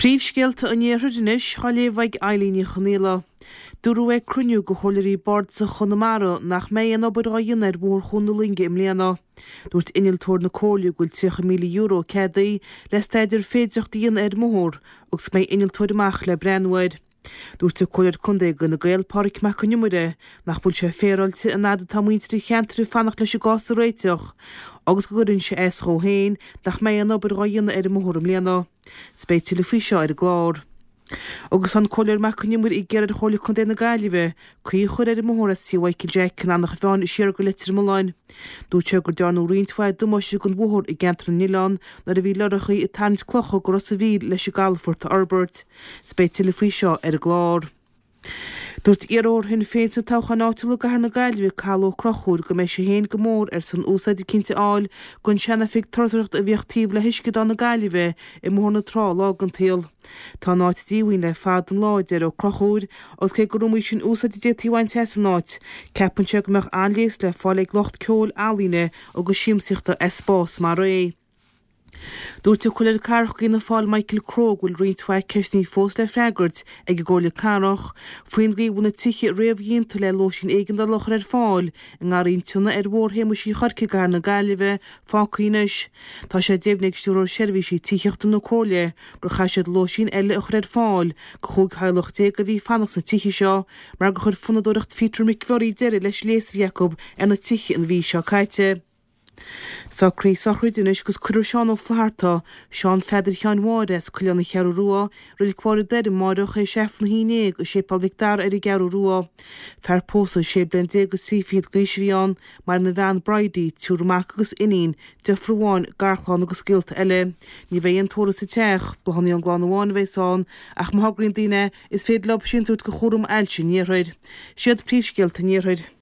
Príomhscéalta an éireannis chaléomhaigh Eileen Chanéla. Dúrú cruniú go chóirí bord sa Chonamara nach mé an obair ar bhór chundalinge im léana. Dúirt iniltóir na cóliú gúil €3,000,000 cédaí le staidir féideachtaíon mór agus mé iniltóir amach le Brennwood. Dúirt cóir chundé go na Gael Park meach numide nach búil sé féráilte an náda tamuintrí cheantarí fannach leis gás a réiteach, agus go gurinn sé esró héin nach mé an obair ar mór im léana. Spéit le físeo ar glár. Agus an cóir meach numir I gead chola chundé na Gailibh, chuí chuir ar mór a síhaid Jack an nach bheáin siar go litir mláin. Dúirte gur deanú rionfuid dumoisi gon bhór I gentra Nílan nar a bhí leirachaí I tant clocha go sa bhí leis Galfort Albert. Spéit le físeo ar glár. Dúirt iarúir hin féin tácha náitiúla go na Gailibh calló crochúr go mé sé héin go mór san úsáid cinnte áil gon sena fig torsacht a bhíochtíh le hiisce an na Gailibh I mór na trá lágan tíal. Tá náit díhain le fad an láidir ó crochúr os cé goúmí sin úsáid détíhain tesan náit, ceapan se go meach anléas le fálaigh locht ceol álíne agus siamsiachta espás mar ré. Dúirte chuir carach gin na fáil Michael Crowe bhfuil rionfuid ceisní fós le freigart ag ggóla carach, faoin ghaobhna tiche réamhhéonnta le lóisín éigean dá lochar fáil in gáirín tuna bhór héimo sí chorca gar na Gailibh fácaínis. Tá sé déobhnig stúr seirbhísí tíochtta na cóla gur chaisiad lóisín eile ochar fáil go chuig heileachté go bhí fannach sa tiche seo, mar go chur funnadúireacht fítar micmhórí deire leis léasmheacob na tiche an bhí seo caite. Sacrí sacrúidirnis gus chuir seán ó flaharta, seán feidir chean mhádes chuileanna chearú rua, ruil cuair deir máireach é sefna hínéag go sé palvictar ar I gearú rua. Ferpósa sé blendé go sífiad gaisríán mar na bhean braidí túrmach agus inín de fruháin garchláán agus gilt eile. Ní bheith an tóra sa teach, bohanní an gláán bháin bhéáin, ach mágrin daine is féad lob sin tút go chórum eilse níorthaid. Siad príomhscéalta níorthaid.